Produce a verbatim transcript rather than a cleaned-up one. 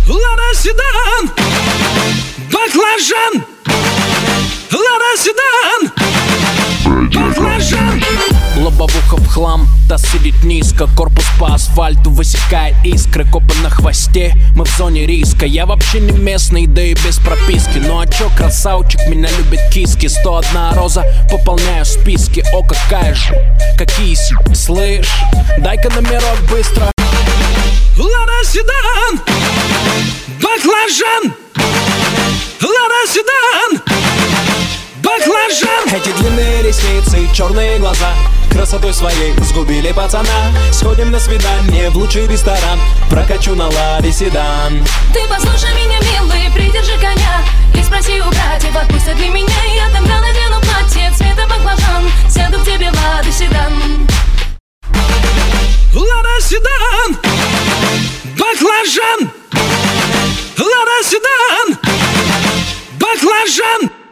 Лада седан, баклажан. Лада седан, баклажан. Лобовуха в хлам, та сидит низко. Корпус по асфальту высекает искры. Копы на хвосте, мы в зоне риска. Я вообще не местный, да и без прописки. Ну а чё, красавчик, меня любит киски. Сто одна роза, пополняю списки. О, какая же, какие си. Слышь, дай-ка номерок быстро. Лада седан, баклажан. Лада седан, баклажан. Эти длинные ресницы, черные глаза красотой своей сгубили пацана. Сходим на свидание в лучший ресторан. Прокачу на Ладе седан. Ты послушай меня, милый, придержи коня. И спроси у братьев, отпустят ли меня. Я тогда надену платье цвета баклажан. Сяду к тебе в Ладу седан. Лада седан, баклажан. Лада седан, баклажан.